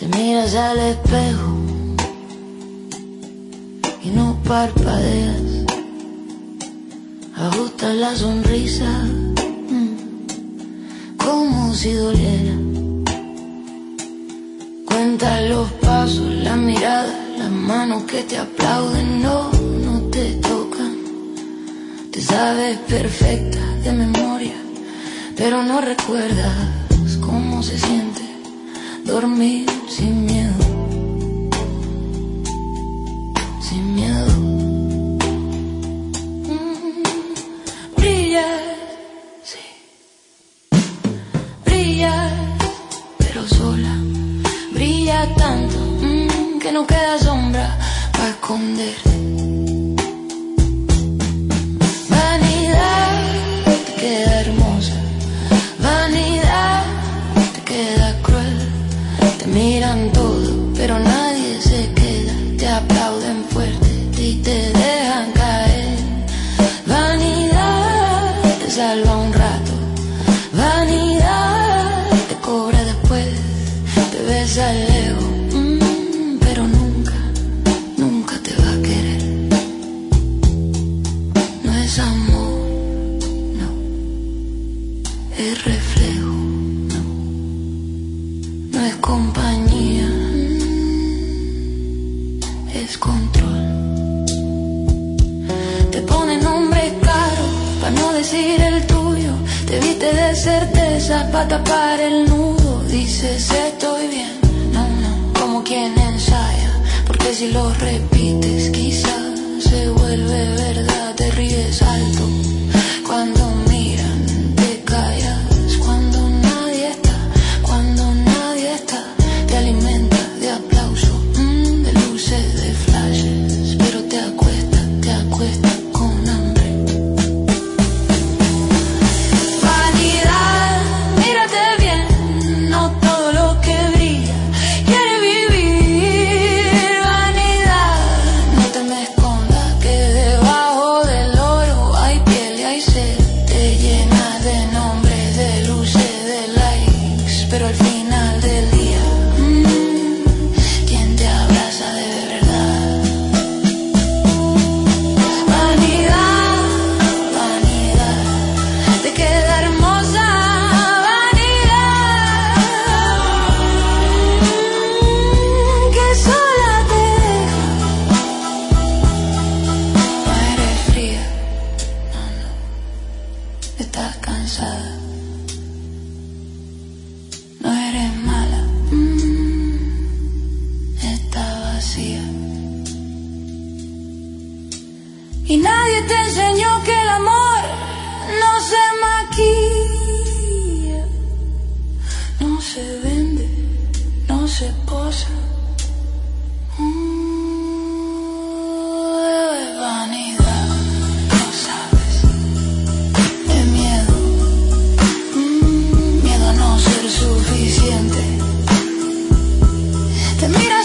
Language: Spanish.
miras al espejo y no parpadeas. Ajustas la sonrisa como si doliera. Cuentas los pasos, la mirada, las manos que te aplauden. No te tocan. Te sabes perfecta de memoria, pero no recuerdas cómo se siente dormir sin miedo. Sin miedo. Brillas, sí. Brillas, pero sola. Brilla tanto que no queda sombra para esconderte. Vanidad te queda hermosa. Vanidad te queda cruel. Te miran todo, pero nadie se queda. Te aplauden fuerte y te dejan caer. Vanidad te salva un rato. Vanidad te cobra después. Te besa el ego, pero nunca, nunca te va a querer. No es amor, no. Es reflejo, no. No es compañía, es control. Te pone nombre caro para no decir el tuyo. Te viste de certeza para tapar el nudo. Dices estoy bien, no, como quien ensaya. Porque si lo repites quizás se vuelve verdad. Te ríes alto cuando miran, te callas cuando nadie está. Cuando nadie está, te alimentas de aplauso, de luces, de flashes. Pero te acuestas con hambre. Vanidad, mírate bien, no todo lo que brilla quiere vivir. Vanidad, no te me escondas que debajo del oro hay piel y hay sed. Te llenas de nombres, de luces, de likes, pero al final del día, ¿quién te abraza de verdad? Vanidad, vanidad, te queda hermosa. Vanidad, que sola te deja. No eres fría, no. Estás cansada. No eres mala, está vacía. Y nadie te enseñó que el amor no se maquilla, no se vende, no se posa. Vanidad, no sabes. De miedo, miedo a no ser suficiente. Te mira